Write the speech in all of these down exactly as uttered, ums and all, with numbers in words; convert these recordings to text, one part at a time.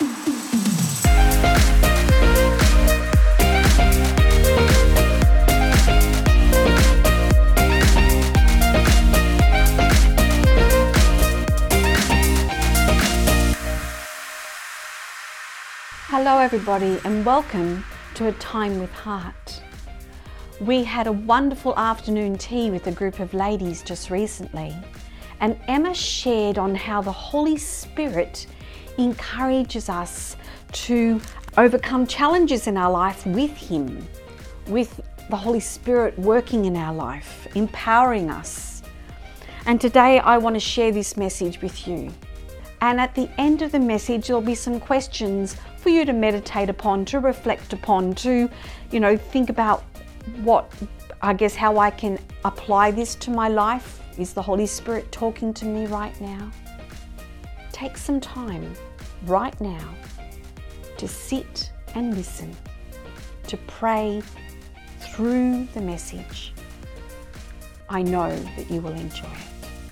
Hello everybody and welcome to A Time with Heart. We had a wonderful afternoon tea with a group of ladies just recently, and Emma shared on how the Holy Spirit encourages us to overcome challenges in our life with Him, with the Holy Spirit working in our life, empowering us. And today I want to share this message with you. And at the end of the message, there'll be some questions for you to meditate upon, to reflect upon, to, you know, think about what, I guess, how I can apply this to my life. Is the Holy Spirit talking to me right now? Take some time right now to sit and listen, to pray through the message. I know that you will enjoy it.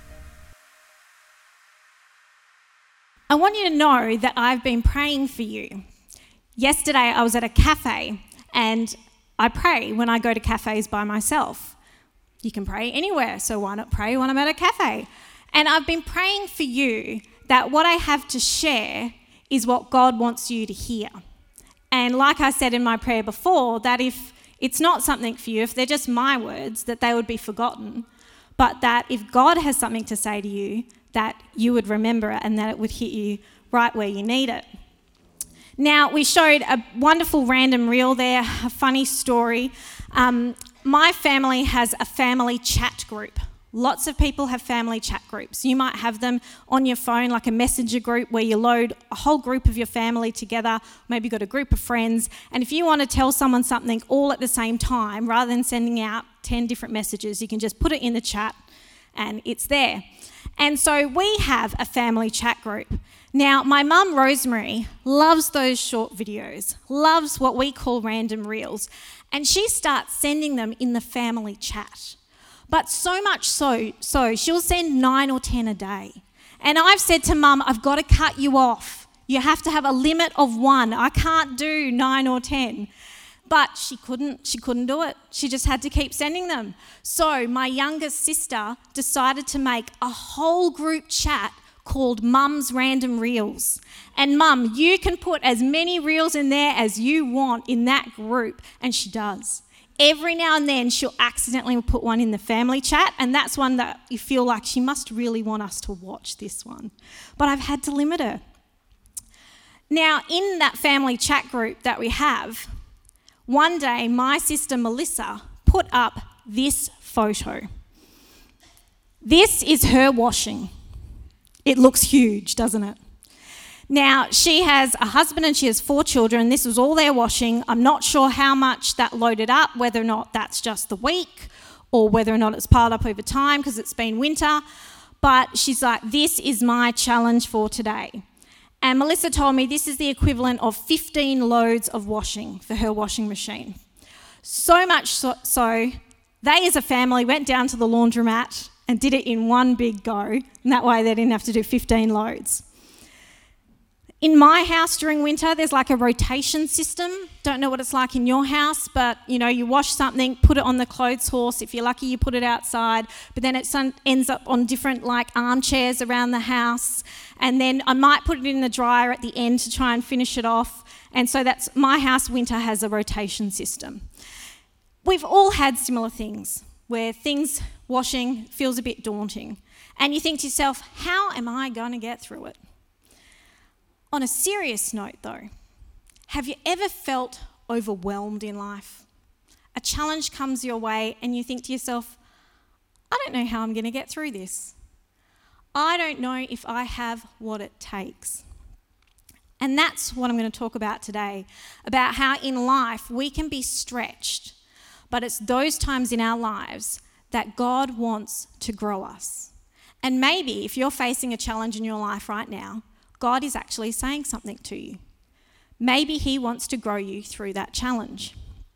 I want you to know that I've been praying for you. Yesterday I was at a cafe and I pray when I go to cafes by myself. You can pray anywhere, so why not pray when I'm at a cafe? And I've been praying for you that what I have to share is what God wants you to hear. And like I said in my prayer before, that if it's not something for you, if they're just my words, that they would be forgotten, but that if God has something to say to you, that you would remember it and that it would hit you right where you need it. Now, we showed a wonderful random reel there, a funny story. Um, my family has a family chat group. Lots of people have family chat groups. You might have them on your phone, like a messenger group where you load a whole group of your family together. Maybe you've got a group of friends. And if you want to tell someone something all at the same time, rather than sending out ten different messages, you can just put it in the chat and it's there. And so we have a family chat group. Now, my mum, Rosemary, loves those short videos, loves what we call random reels, and she starts sending them in the family chat. But so much so, so she'll send nine or ten a day. And I've said to Mum, I've got to cut you off. You have to have a limit of one. I can't do nine or ten. But she couldn't, she couldn't do it. She just had to keep sending them. So my youngest sister decided to make a whole group chat called Mum's Random Reels. And Mum, you can put as many reels in there as you want in that group. And she does. Every now and then she'll accidentally put one in the family chat, and that's one that you feel like she must really want us to watch this one. But I've had to limit her. Now, in that family chat group that we have, one day, my sister Melissa put up this photo. This is her washing. It looks huge, doesn't it? Now, she has a husband and she has four children. This was all their washing. I'm not sure how much that loaded up, whether or not that's just the week or whether or not it's piled up over time because it's been winter. But she's like, this is my challenge for today. And Melissa told me this is the equivalent of fifteen loads of washing for her washing machine. So much so, so they as a family went down to the laundromat and did it in one big go, and that way they didn't have to do fifteen loads. In my house during winter, there's like a rotation system. Don't know what it's like in your house, but you know, you wash something, put it on the clothes horse. If you're lucky, you put it outside, but then it ends up on different like armchairs around the house. And then I might put it in the dryer at the end to try and finish it off. And so that's, my house winter has a rotation system. We've all had similar things where things washing feels a bit daunting. And you think to yourself, how am I going to get through it? On a serious note though, have you ever felt overwhelmed in life? A challenge comes your way and you think to yourself, I don't know how I'm going to get through this. I don't know if I have what it takes. And that's what I'm going to talk about today, about how in life we can be stretched, but it's those times in our lives that God wants to grow us. And maybe if you're facing a challenge in your life right now, God is actually saying something to you. Maybe He wants to grow you through that challenge.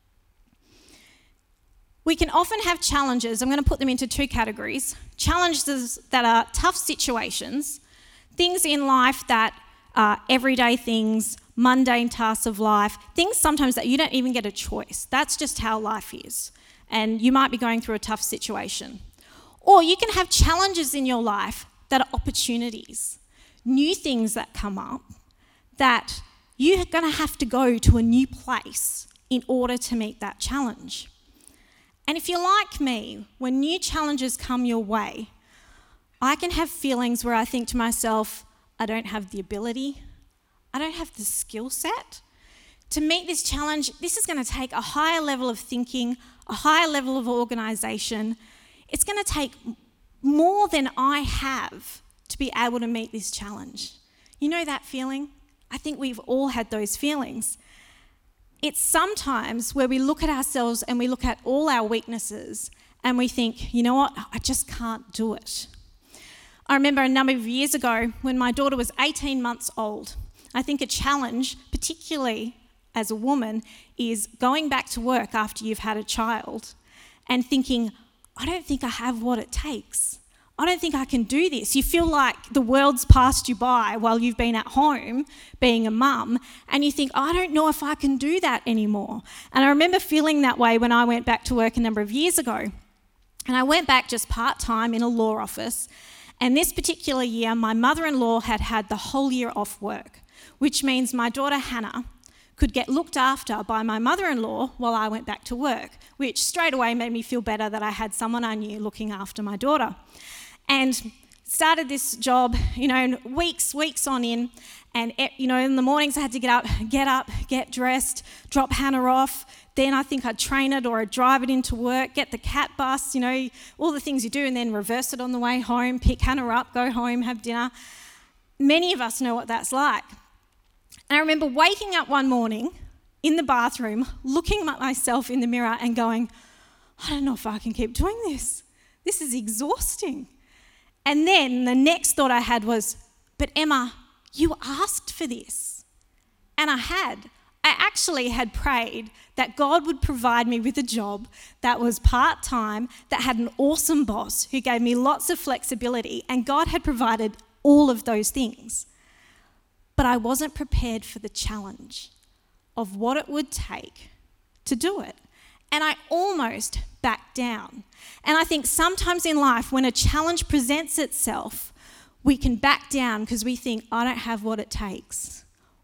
We can often have challenges. I'm going to put them into two categories. Challenges that are tough situations, things in life that uh, everyday things, mundane tasks of life, things sometimes that you don't even get a choice. That's just how life is. And you might be going through a tough situation. Or you can have challenges in your life that are opportunities, new things that come up that you're going to have to go to a new place in order to meet that challenge. And if you're like me, when new challenges come your way, I can have feelings where I think to myself, I don't have the ability, I don't have the skill set to meet this challenge. This is going to take a higher level of thinking, a higher level of organisation. It's going to take more than I have to be able to meet this challenge. You know that feeling? I think we've all had those feelings. It's sometimes where we look at ourselves and we look at all our weaknesses and we think, you know what, I just can't do it. I remember a number of years ago when my daughter was eighteen months old. I think a challenge, particularly as a woman, is going back to work after you've had a child and thinking, I don't think I have what it takes. I don't think I can do this. You feel like the world's passed you by while you've been at home being a mum, and you think, I don't know if I can do that anymore. And I remember feeling that way when I went back to work a number of years ago. And I went back just part-time in a law office, and this particular year, my mother-in-law had had the whole year off work, which means my daughter Hannah could get looked after by my mother-in-law while I went back to work, which straight away made me feel better that I had someone I knew looking after my daughter. And started this job, you know, weeks, weeks on in, and, you know, in the mornings I had to get up, get up, get dressed, drop Hannah off, then I think I'd train it or I'd drive it into work, get the cat bus, you know, all the things you do, and then reverse it on the way home, pick Hannah up, go home, have dinner. Many of us know what that's like. And I remember waking up one morning in the bathroom, looking at myself in the mirror and going, I don't know if I can keep doing this. This is exhausting. And then the next thought I had was, but Emma, you asked for this. And I had. I actually had prayed that God would provide me with a job that was part-time, that had an awesome boss who gave me lots of flexibility, and God had provided all of those things. But I wasn't prepared for the challenge of what it would take to do it. And I almost backed down. And I think sometimes in life, when a challenge presents itself, we can back down because we think, I don't have what it takes.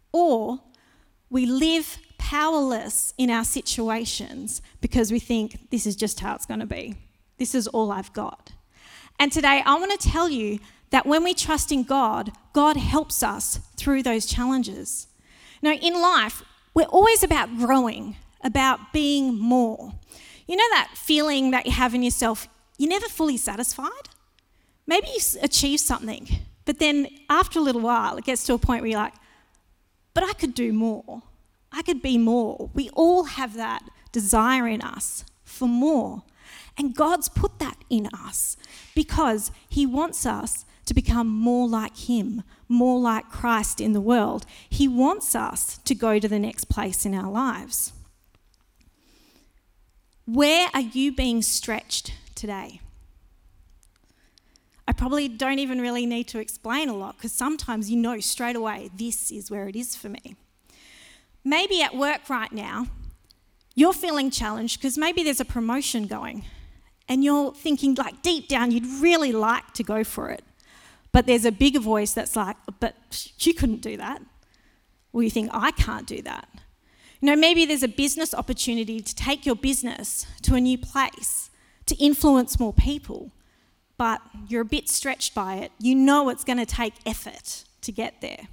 Or we live powerless in our situations because we think, this is just how it's going to be. This is all I've got. And today, I want to tell you that when we trust in God, God helps us through those challenges. Now, in life, we're always about growing, about being more. You know that feeling that you have in yourself, you're never fully satisfied? Maybe you achieve something, but then after a little while, it gets to a point where you're like, but I could do more. I could be more. We all have that desire in us for more. And God's put that in us because He wants us to become more like Him, more like Christ in the world. He wants us to go to the next place in our lives. Where are you being stretched today? I probably don't even really need to explain a lot because sometimes you know straight away, this is where it is for me. Maybe at work right now, you're feeling challenged because maybe there's a promotion going and you're thinking like deep down you'd really like to go for it. But there's a bigger voice that's like, but you couldn't do that. Or you think, I can't do that. You know, maybe there's a business opportunity to take your business to a new place, to influence more people, but you're a bit stretched by it. You know it's going to take effort to get there.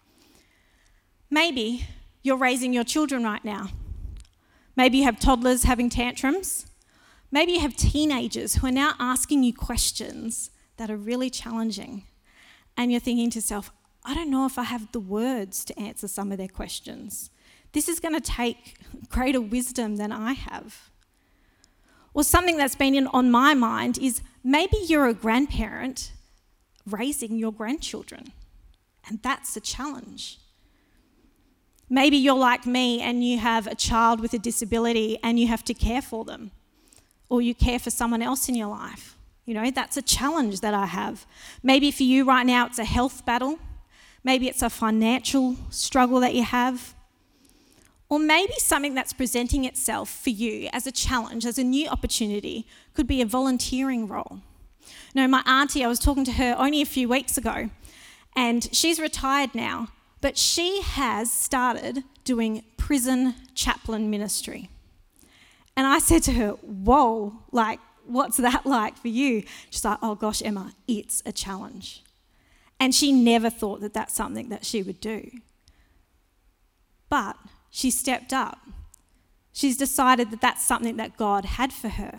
Maybe you're raising your children right now. Maybe you have toddlers having tantrums. Maybe you have teenagers who are now asking you questions that are really challenging. And you're thinking to yourself, I don't know if I have the words to answer some of their questions. This is going to take greater wisdom than I have. Or something that's been in, on my mind is maybe you're a grandparent raising your grandchildren, and that's a challenge. Maybe you're like me and you have a child with a disability and you have to care for them, or you care for someone else in your life. You know, that's a challenge that I have. Maybe for you right now it's a health battle. Maybe it's a financial struggle that you have. Or maybe something that's presenting itself for you as a challenge, as a new opportunity, could be a volunteering role. You know, my auntie, I was talking to her only a few weeks ago, and she's retired now, but she has started doing prison chaplain ministry. And I said to her, whoa, like, what's that like for you? She's like, oh gosh, Emma, it's a challenge. And she never thought that that's something that she would do. But she stepped up. She's decided that that's something that God had for her.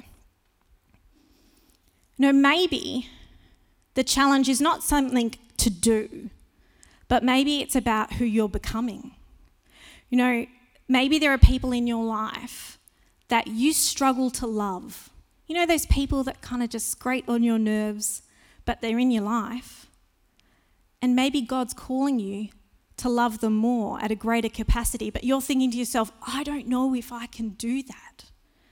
You know, maybe the challenge is not something to do, but maybe it's about who you're becoming. You know, maybe there are people in your life that you struggle to love. You know, those people that kind of just grate on your nerves, but they're in your life. And maybe God's calling you to love them more at a greater capacity, but you're thinking to yourself, I don't know if I can do that.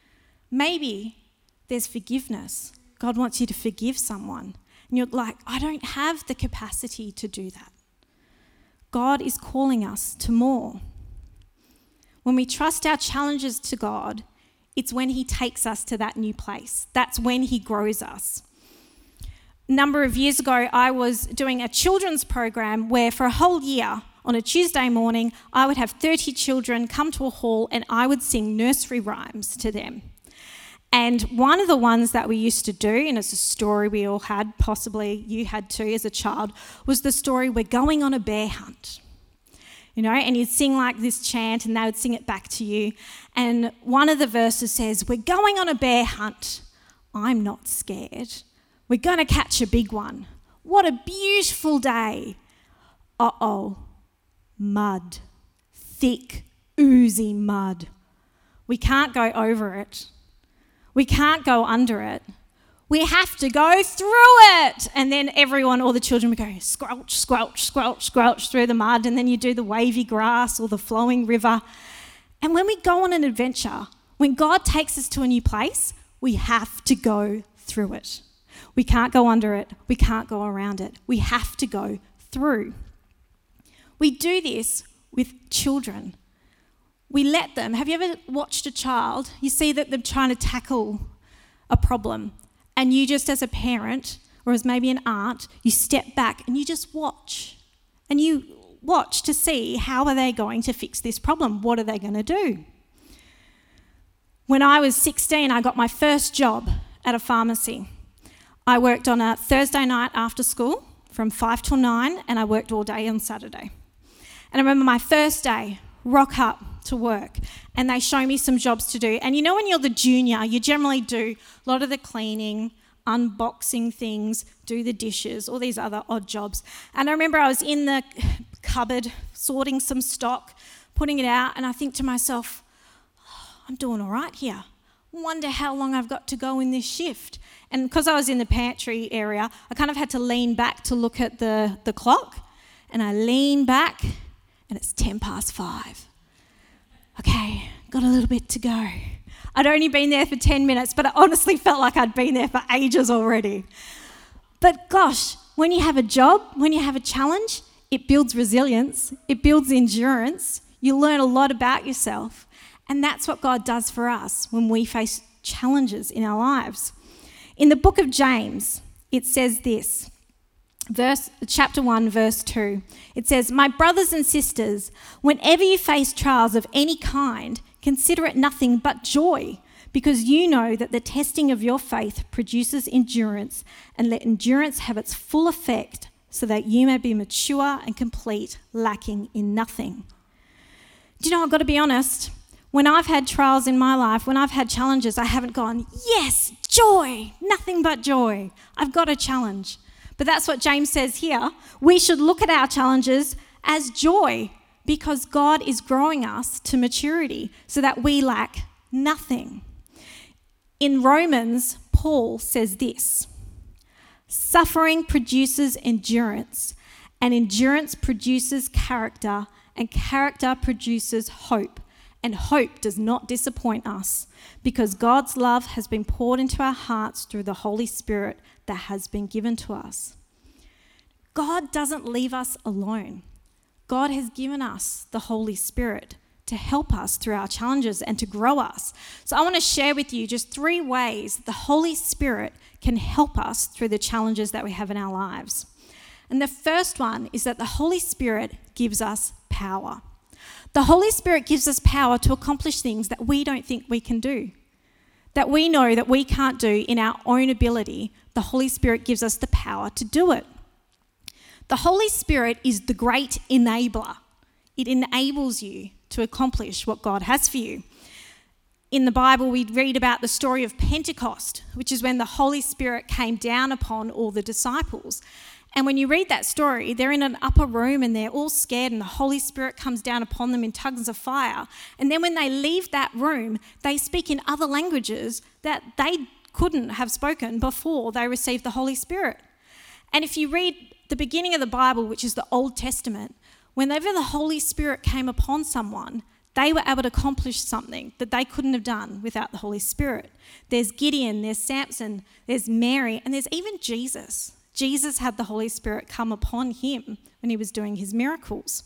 Maybe there's forgiveness. God wants you to forgive someone. And you're like, I don't have the capacity to do that. God is calling us to more. When we trust our challenges to God, it's when he takes us to that new place. That's when he grows us. A number of years ago, I was doing a children's program where for a whole year, on a Tuesday morning, I would have thirty children come to a hall and I would sing nursery rhymes to them. And one of the ones that we used to do, and it's a story we all had, possibly you had too as a child, was the story, we're going on a bear hunt. You know, and you'd sing like this chant and they would sing it back to you. And one of the verses says, we're going on a bear hunt. I'm not scared. We're going to catch a big one. What a beautiful day. Uh-oh, mud, thick, oozy mud. We can't go over it. We can't go under it. We have to go through it. And then everyone, all the children would go squelch, squelch, squelch, squelch through the mud. And then you do the wavy grass or the flowing river. And when we go on an adventure, when God takes us to a new place, we have to go through it. We can't go under it. We can't go around it. We have to go through. We do this with children. We let them. Have you ever watched a child? You see that they're trying to tackle a problem. And you just as a parent, or as maybe an aunt, you step back and you just watch. And you watch to see how are they going to fix this problem? What are they going to do? When I was sixteen, I got my first job at a pharmacy. I worked on a Thursday night after school from five till nine, and I worked all day on Saturday. And I remember my first day, rock up to work, and they show me some jobs to do. And you know when you're the junior, you generally do a lot of the cleaning, unboxing things, do the dishes, all these other odd jobs. And I remember I was in the cupboard sorting some stock, putting it out, and I think to myself, oh, I'm doing all right here. Wonder how long I've got to go in this shift. And because I was in the pantry area, I kind of had to lean back to look at the, the clock. And I lean back, and it's ten past five. Okay, got a little bit to go. I'd only been there for ten minutes, but I honestly felt like I'd been there for ages already. But gosh, when you have a job, when you have a challenge, it builds resilience, it builds endurance, you learn a lot about yourself. And that's what God does for us when we face challenges in our lives. In the book of James, it says this, verse, chapter one, verse two. It says, my brothers and sisters, whenever you face trials of any kind, consider it nothing but joy, because you know that the testing of your faith produces endurance, and let endurance have its full effect, so that you may be mature and complete, lacking in nothing. Do you know, I've got to be honest, when I've had trials in my life, when I've had challenges, I haven't gone, yes, joy, nothing but joy. I've got a challenge. But that's what James says here. We should look at our challenges as joy, because God is growing us to maturity so that we lack nothing. In Romans, Paul says this, suffering produces endurance, and endurance produces character, and character produces hope. And hope does not disappoint us, because God's love has been poured into our hearts through the Holy Spirit that has been given to us. God doesn't leave us alone. God has given us the Holy Spirit to help us through our challenges and to grow us. So I want to share with you just three ways the Holy Spirit can help us through the challenges that we have in our lives. And the first one is that the Holy Spirit gives us power. The Holy Spirit gives us power to accomplish things that we don't think we can do, that we know that we can't do in our own ability. The Holy Spirit gives us the power to do it. The Holy Spirit is the great enabler. It enables you to accomplish what God has for you. In the Bible, we read about the story of Pentecost, which is when the Holy Spirit came down upon all the disciples. And when you read that story, they're in an upper room and they're all scared, and the Holy Spirit comes down upon them in tongues of fire. And then when they leave that room, they speak in other languages that they couldn't have spoken before they received the Holy Spirit. And if you read the beginning of the Bible, which is the Old Testament, whenever the Holy Spirit came upon someone, they were able to accomplish something that they couldn't have done without the Holy Spirit. There's Gideon, there's Samson, there's Mary, and there's even Jesus. Jesus had the Holy Spirit come upon him when he was doing his miracles.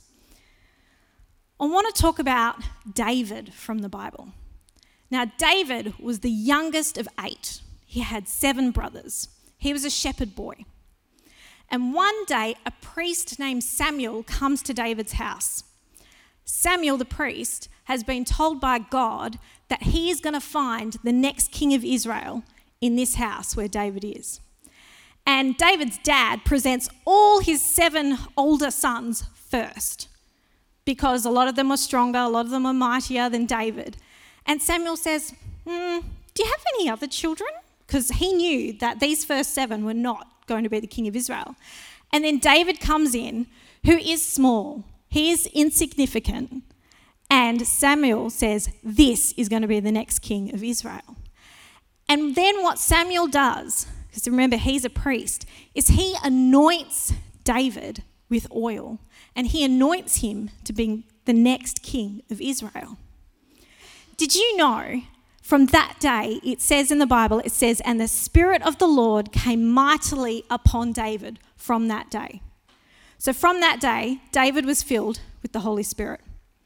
I want to talk about David from the Bible. Now, David was the youngest of eight. He had seven brothers. He was a shepherd boy. And one day, a priest named Samuel comes to David's house. Samuel, the priest, has been told by God that he is going to find the next king of Israel in this house where David is. And David's dad presents all his seven older sons first, because a lot of them were stronger, a lot of them were mightier than David. And Samuel says, mm, do you have any other children? Because he knew that these first seven were not going to be the king of Israel. And then David comes in, who is small, he is insignificant, and Samuel says, this is going to be the next king of Israel. And then what Samuel does, because remember he's a priest, is he anoints David with oil, and he anoints him to be the next king of Israel. Did you know from that day, it says in the Bible, it says, and the Spirit of the Lord came mightily upon David from that day. So from that day, David was filled with the Holy Spirit.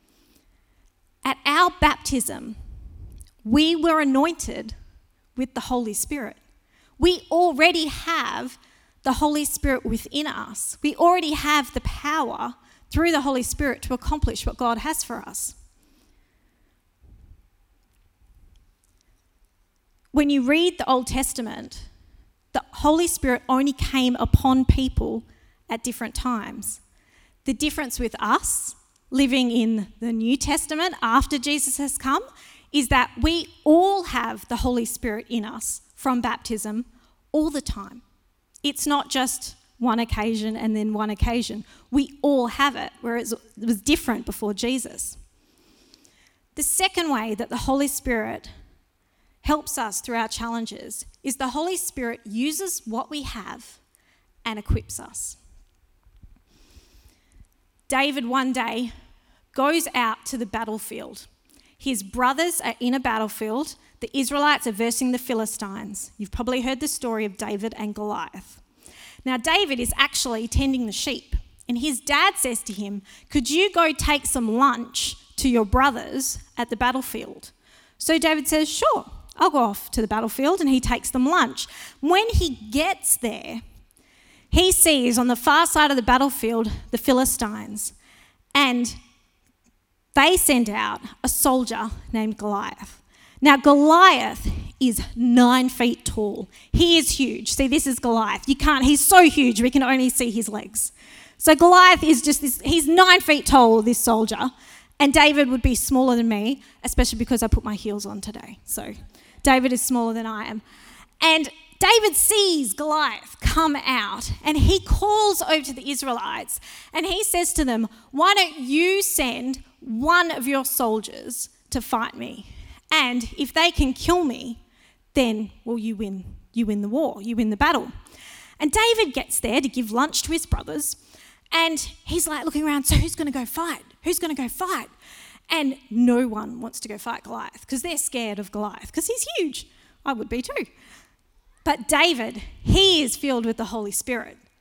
At our baptism, we were anointed with the Holy Spirit. We already have the Holy Spirit within us. We already have the power through the Holy Spirit to accomplish what God has for us. When you read the Old Testament, the Holy Spirit only came upon people at different times. The difference with us living in the New Testament after Jesus has come is that we all have the Holy Spirit in us from baptism all the time. It's not just one occasion and then one occasion. We all have it, whereas it was different before Jesus. The second way that the Holy Spirit helps us through our challenges is the Holy Spirit uses what we have and equips us. David one day goes out to the battlefield. His brothers are in a battlefield. The Israelites are versing the Philistines. You've probably heard the story of David and Goliath. Now, David is actually tending the sheep, and his dad says to him, could you go take some lunch to your brothers at the battlefield? So David says, sure, I'll go off to the battlefield, and he takes them lunch. When he gets there, he sees on the far side of the battlefield the Philistines, and they send out a soldier named Goliath. Now, Goliath is nine feet tall. He is huge. See, this is Goliath. You can't, he's so huge, we can only see his legs. So Goliath is just this, he's nine feet tall, this soldier, and David would be smaller than me, especially because I put my heels on today. So David is smaller than I am. And David sees Goliath come out, and he calls over to the Israelites, and he says to them, why don't you send one of your soldiers to fight me? And if they can kill me, then, well, you win. You win the war. You win the battle. And David gets there to give lunch to his brothers, and he's like looking around, so who's going to go fight? Who's going to go fight? And no one wants to go fight Goliath because they're scared of Goliath because he's huge. I would be too. But David, he is filled with the Holy Spirit.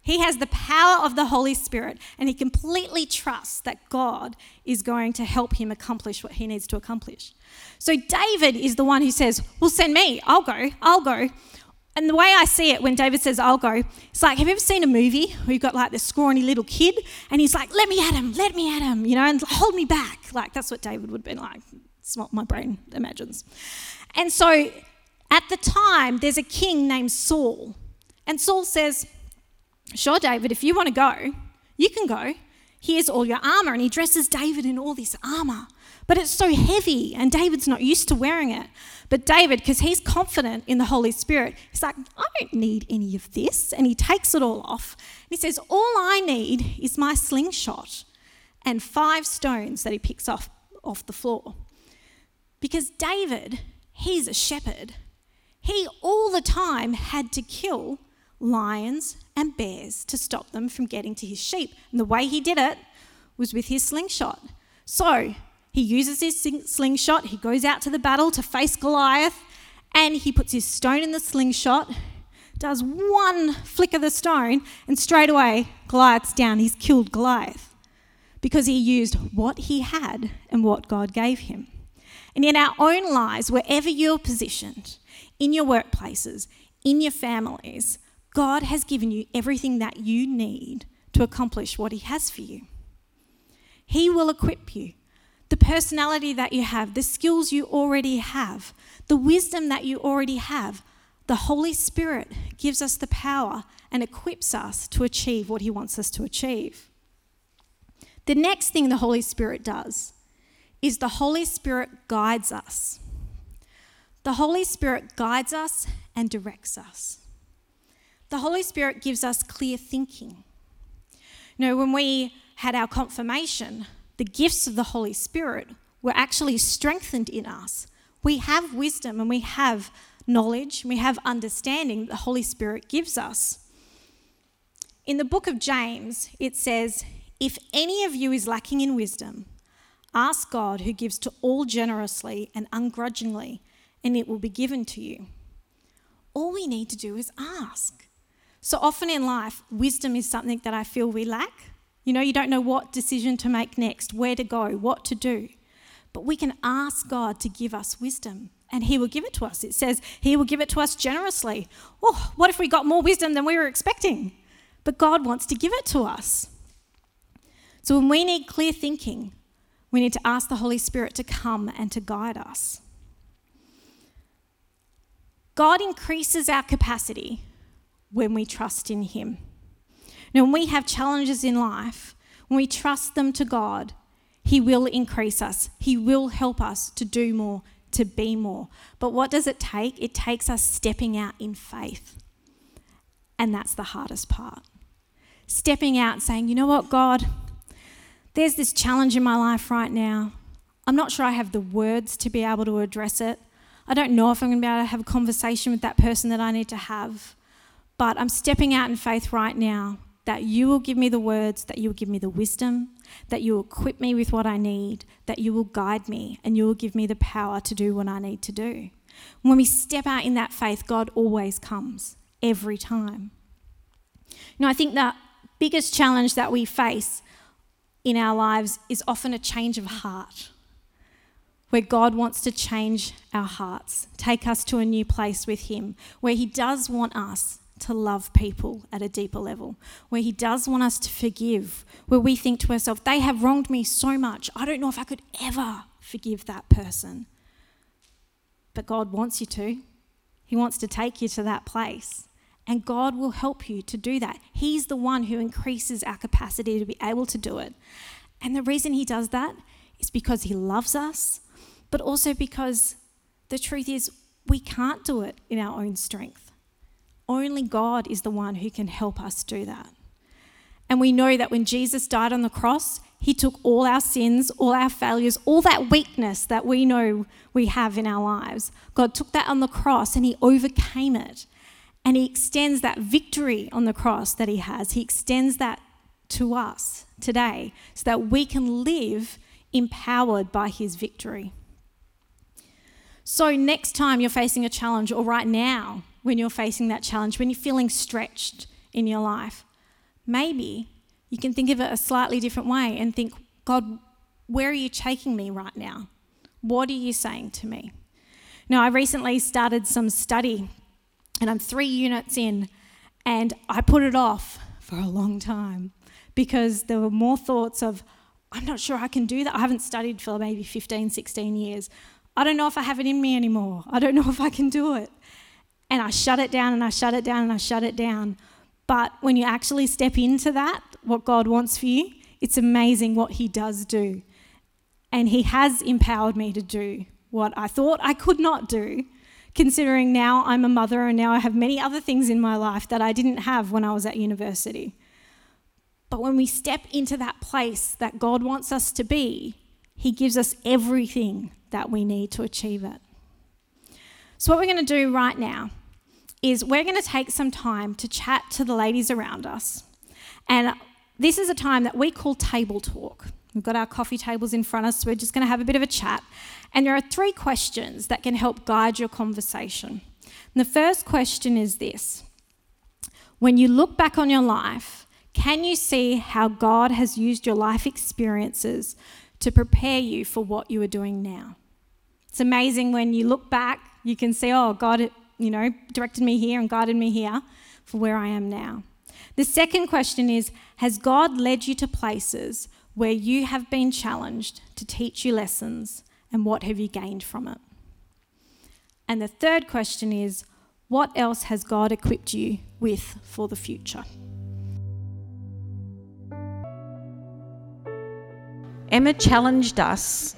He has the power of the Holy Spirit, and he completely trusts that God is going to help him accomplish what he needs to accomplish. So David is the one who says, well, send me, I'll go, I'll go. And the way I see it when David says, I'll go, it's like, have you ever seen a movie where you've got like this scrawny little kid and he's like, let me at him, let me at him, you know, and hold me back. Like, that's what David would have been like. It's what my brain imagines. And so at the time, there's a king named Saul. And Saul says, sure, David, if you want to go, you can go. Here's all your armour. And he dresses David in all this armour. But it's so heavy and David's not used to wearing it. But David, because he's confident in the Holy Spirit, he's like, I don't need any of this. And he takes it all off. And he says, all I need is my slingshot and five stones that he picks off, off the floor. Because David, he's a shepherd. He all the time had to kill lions and bears to stop them from getting to his sheep. And the way he did it was with his slingshot. So he uses his slingshot, he goes out to the battle to face Goliath, and he puts his stone in the slingshot, does one flick of the stone, and straight away Goliath's down. He's killed Goliath because he used what he had and what God gave him. And in our own lives, wherever you're positioned, in your workplaces, in your families, God has given you everything that you need to accomplish what he has for you. He will equip you. The personality that you have, the skills you already have, the wisdom that you already have, the Holy Spirit gives us the power and equips us to achieve what he wants us to achieve. The next thing the Holy Spirit does is the Holy Spirit guides us. The Holy Spirit guides us and directs us. The Holy Spirit gives us clear thinking. You know, when we had our confirmation, the gifts of the Holy Spirit were actually strengthened in us. We have wisdom and we have knowledge, and we have understanding that the Holy Spirit gives us. In the book of James, it says, if any of you is lacking in wisdom, ask God who gives to all generously and ungrudgingly, and it will be given to you. All we need to do is ask. So often in life, wisdom is something that I feel we lack. You know, you don't know what decision to make next, where to go, what to do. But we can ask God to give us wisdom, and he will give it to us. It says he will give it to us generously. Oh, what if we got more wisdom than we were expecting? But God wants to give it to us. So when we need clear thinking, we need to ask the Holy Spirit to come and to guide us. God increases our capacity when we trust in him. Now, when we have challenges in life, when we trust them to God, he will increase us. He will help us to do more, to be more. But what does it take? It takes us stepping out in faith. And that's the hardest part. Stepping out and saying, you know what, God, there's this challenge in my life right now. I'm not sure I have the words to be able to address it. I don't know if I'm going to be able to have a conversation with that person that I need to have. But I'm stepping out in faith right now that you will give me the words, that you will give me the wisdom, that you will equip me with what I need, that you will guide me, and you will give me the power to do what I need to do. When we step out in that faith, God always comes, every time. You know, I think the biggest challenge that we face in our lives is often a change of heart, where God wants to change our hearts, take us to a new place with him, where he does want us to love people at a deeper level, where he does want us to forgive, where we think to ourselves, they have wronged me so much, I don't know if I could ever forgive that person. But God wants you to. He wants to take you to that place, and God will help you to do that. He's the one who increases our capacity to be able to do it. And the reason he does that is because he loves us, but also because the truth is we can't do it in our own strength. Only God is the one who can help us do that. And we know that when Jesus died on the cross, he took all our sins, all our failures, all that weakness that we know we have in our lives. God took that on the cross and he overcame it. And he extends that victory on the cross that he has. He extends that to us today so that we can live empowered by his victory. So next time you're facing a challenge, or right now when you're facing that challenge, when you're feeling stretched in your life, maybe you can think of it a slightly different way and think, God, where are you taking me right now? What are you saying to me? Now, I recently started some study and I'm three units in and I put it off for a long time because there were more thoughts of, I'm not sure I can do that. I haven't studied for maybe fifteen, sixteen years. I don't know if I have it in me anymore. I don't know if I can do it. And I shut it down and I shut it down and I shut it down. But when you actually step into that, what God wants for you, it's amazing what he does do. And he has empowered me to do what I thought I could not do, considering now I'm a mother and now I have many other things in my life that I didn't have when I was at university. But when we step into that place that God wants us to be, he gives us everything that we need to achieve it. So what we're going to do right now is we're going to take some time to chat to the ladies around us. And this is a time that we call table talk. We've got our coffee tables in front of us, so we're just going to have a bit of a chat. And there are three questions that can help guide your conversation. And the first question is this: when you look back on your life, can you see how God has used your life experiences to prepare you for what you are doing now? It's amazing when you look back, you can see, oh, God, you know, directed me here and guided me here for where I am now. The second question is, has God led you to places where you have been challenged to teach you lessons, and what have you gained from it? And the third question is, what else has God equipped you with for the future? Emma challenged us,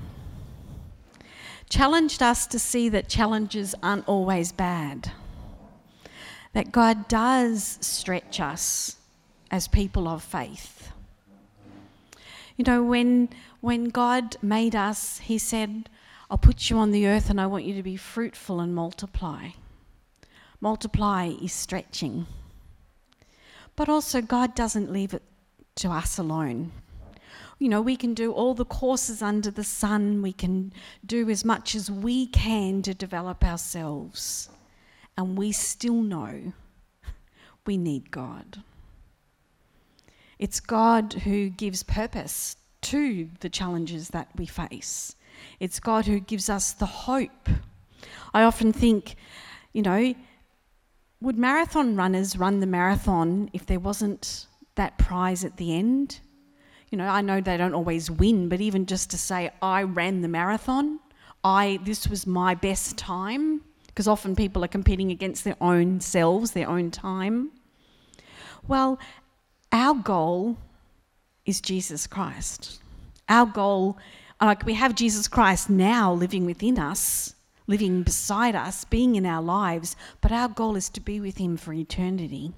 challenged us to see that challenges aren't always bad, that God does stretch us as people of faith. You know, when when God made us, he said, I'll put you on the earth and I want you to be fruitful and multiply. Multiply is stretching. But also God doesn't leave it to us alone. You know, we can do all the courses under the sun. We can do as much as we can to develop ourselves. And we still know we need God. It's God who gives purpose to the challenges that we face. It's God who gives us the hope. I often think, you know, would marathon runners run the marathon if there wasn't that prize at the end? You know, I know they don't always win, but even just to say, I ran the marathon, I this was my best time, because often people are competing against their own selves, their own time. Well, our goal is Jesus Christ. Our goal, like we have Jesus Christ now living within us, living beside us, being in our lives, but our goal is to be with him for eternity.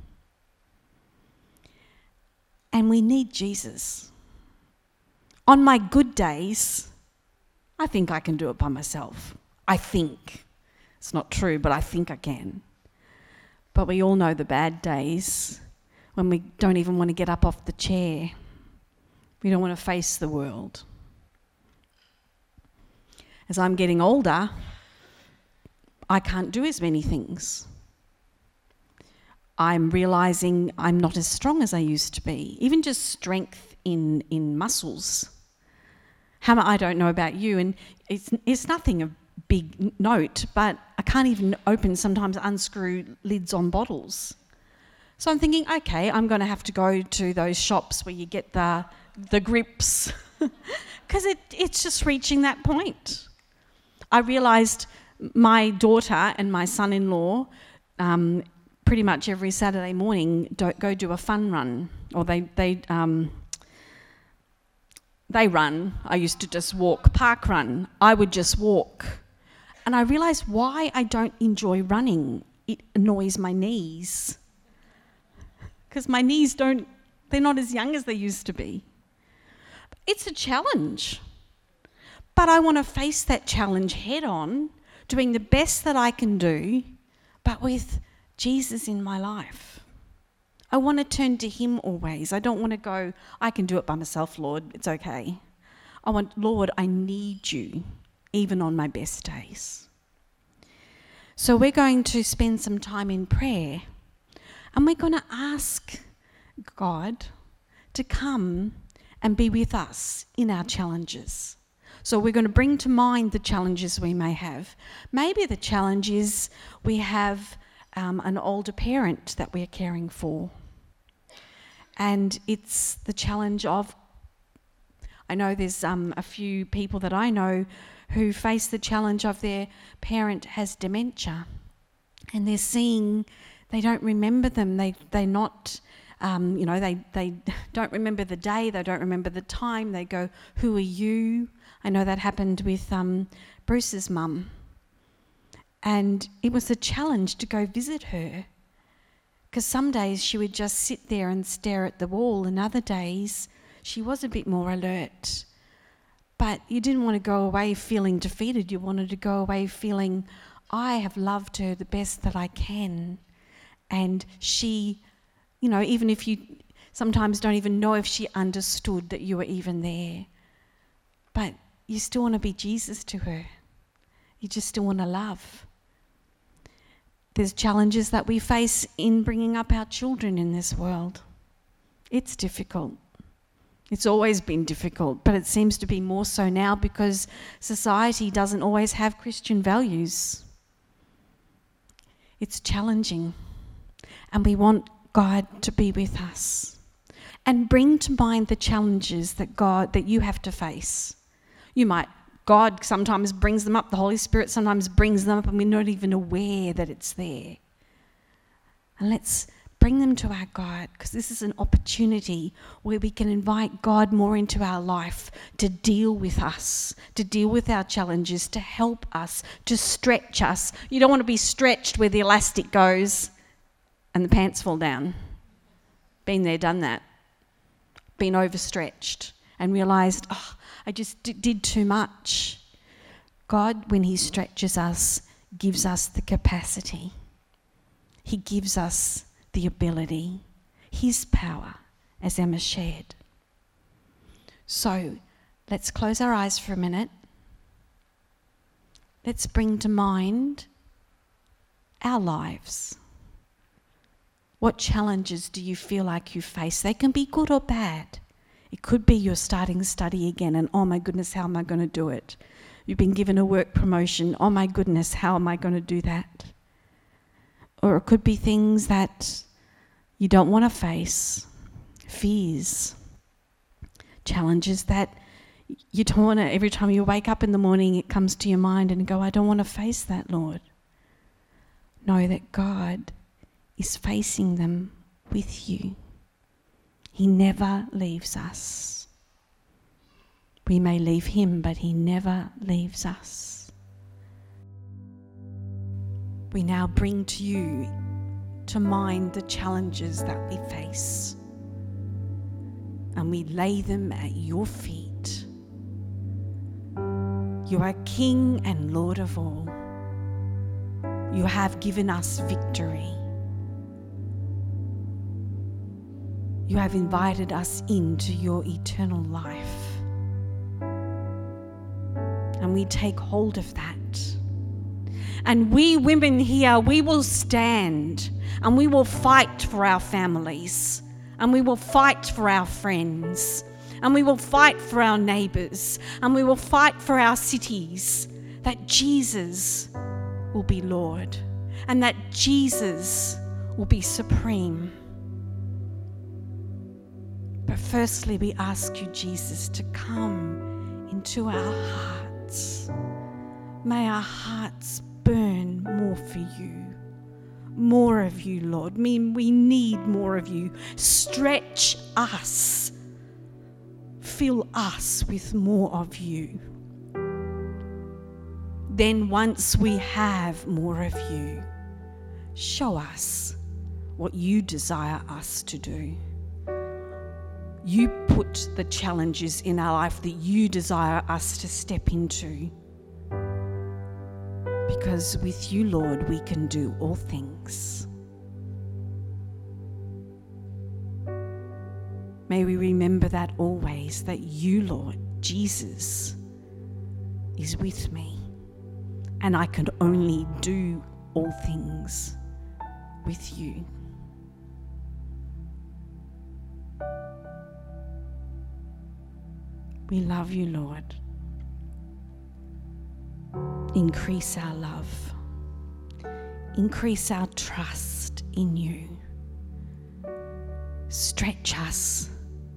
And we need Jesus. On my good days, I think I can do it by myself. I think. It's not true, but I think I can. But we all know the bad days when we don't even want to get up off the chair. We don't want to face the world. As I'm getting older, I can't do as many things. I'm realising I'm not as strong as I used to be. Even just strength in, in muscles. How I don't know about you, and it's it's nothing of big note, but I can't even open, sometimes unscrew lids on bottles. So I'm thinking, okay, I'm going to have to go to those shops where you get the the grips, because it it's just reaching that point. I realised my daughter and my son-in-law um, pretty much every Saturday morning do, go do a fun run, or they they um, they run. I used to just walk, park run. I would just walk, and I realised why I don't enjoy running. It annoys my knees, because my knees don't. They're not as young as they used to be. It's a challenge, but I want to face that challenge head on, doing the best that I can do, but with Jesus in my life. I want to turn to him always. I don't want to go, I can do it by myself, Lord, it's okay. I want, Lord, I need you, even on my best days. So we're going to spend some time in prayer, and we're going to ask God to come and be with us in our challenges. So we're going to bring to mind the challenges we may have. Maybe the challenge is we have um, an older parent that we're caring for. And it's the challenge of, I know there's um, a few people that I know who face the challenge of their parent has dementia. And they're seeing, they don't remember them, they, they're not... Um, you know, they, they don't remember the day, they don't remember the time, they go, who are you? I know that happened with um, Bruce's mum. And it was a challenge to go visit her, because some days she would just sit there and stare at the wall, and other days she was a bit more alert. But you didn't want to go away feeling defeated, you wanted to go away feeling, I have loved her the best that I can. And she... You know, even if you sometimes don't even know if she understood that you were even there. But you still want to be Jesus to her. You just still want to love. There's challenges that we face in bringing up our children in this world. It's difficult. It's always been difficult, but it seems to be more so now because society doesn't always have Christian values. It's challenging, and we want God to be with us and bring to mind the challenges that God, that you have to face. You might, God sometimes brings them up, the Holy Spirit sometimes brings them up, and we're not even aware that it's there. And let's bring them to our God, because this is an opportunity where we can invite God more into our life to deal with us, to deal with our challenges, to help us, to stretch us. You don't want to be stretched where the elastic goes and the pants fall down. Been there, done that. Been overstretched and realised, oh, I just d- did too much. God, when he stretches us, gives us the capacity. He gives us the ability, his power, as Emma shared. So let's close our eyes for a minute. Let's bring to mind our lives. What challenges do you feel like you face? They can be good or bad. It could be you're starting study again and, oh my goodness, how am I going to do it? You've been given a work promotion. Oh my goodness, how am I going to do that? Or it could be things that you don't want to face, fears, challenges that you don't want to, every time you wake up in the morning, it comes to your mind and you go, I don't want to face that, Lord. Know that God is facing them with you. He never leaves us. We may leave him, but he never leaves us. We now bring to you to mind the challenges that we face, and we lay them at your feet. You are King and Lord of all. You have given us victory. You have invited us into your eternal life. And we take hold of that. And we women here, we will stand and we will fight for our families, and we will fight for our friends, and we will fight for our neighbours, and we will fight for our cities, that Jesus will be Lord and that Jesus will be supreme. But firstly, we ask you, Jesus, to come into our hearts. May our hearts burn more for you. More of you, Lord. I mean, we need more of you. Stretch us. Fill us with more of you. Then once we have more of you, show us what you desire us to do. You put the challenges in our life that you desire us to step into. Because with you, Lord, we can do all things. May we remember that always, that you, Lord, Jesus, is with me. And I can only do all things with you. We love you, Lord. Increase our love. Increase our trust in you. Stretch us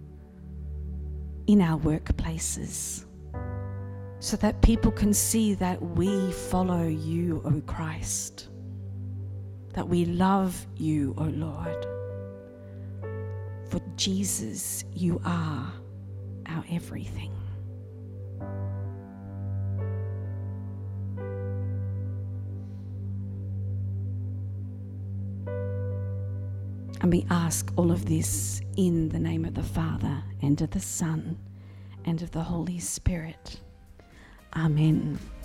in our workplaces so that people can see that we follow you, O Christ, that we love you, O Lord. For Jesus, you are our everything. And we ask all of this in the name of the Father, and of the Son, and of the Holy Spirit. Amen.